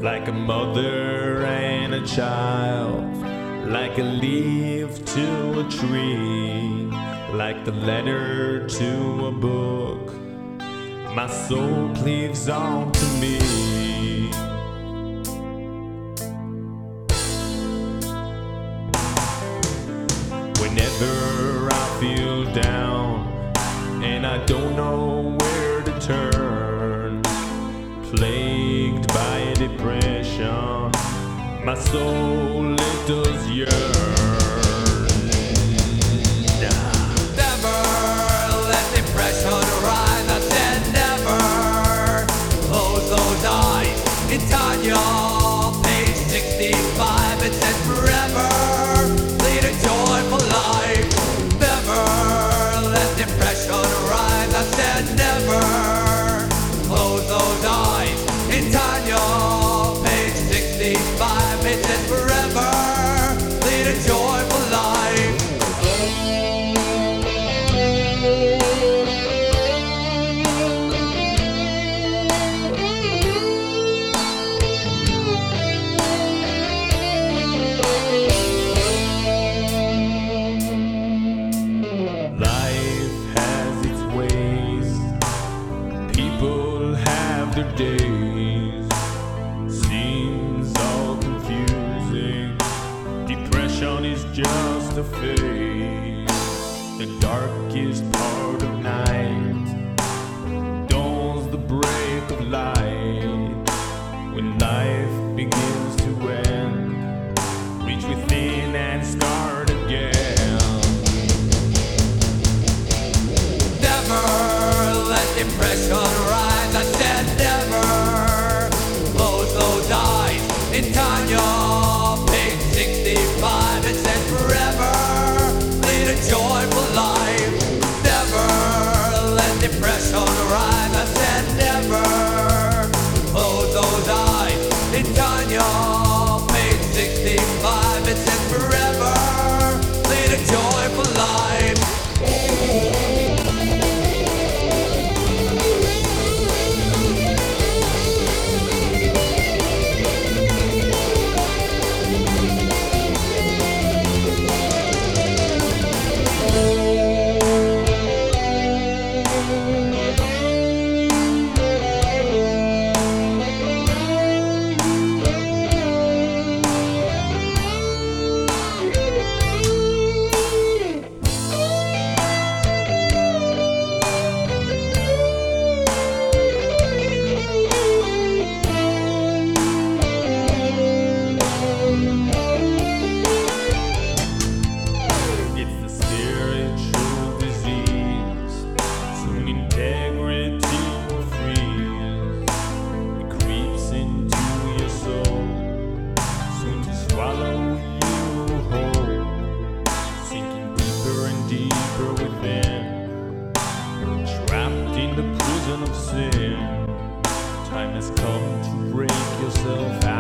like a mother and a child, like a leaf to a tree, like the letter to a book. My soul cleaves on to me. Whenever I feel down and I don't know where to turn, plagued by depression, my soul it does yearn. Never let depression rise. I said never. Close those eyes. It's on your page 65. It says forever. Lead a joyful life. Never let depression rise. I said never. Close those eyes. It's on your page 65. It says forever. Lead a joyful life. Their days seems all confusing. Depression is just a phase. The darkest part of night dawns the break of light. When life begins to end, reach within and start again. Never let depression rise. I said never. Close those eyes. It's on your page 65. It says forever. Lead a joyful life. Never let depression rise. I said never. Close those eyes. It's on your page 65. It says forever. Lead a joyful life. Of sin, time has come to break yourself out.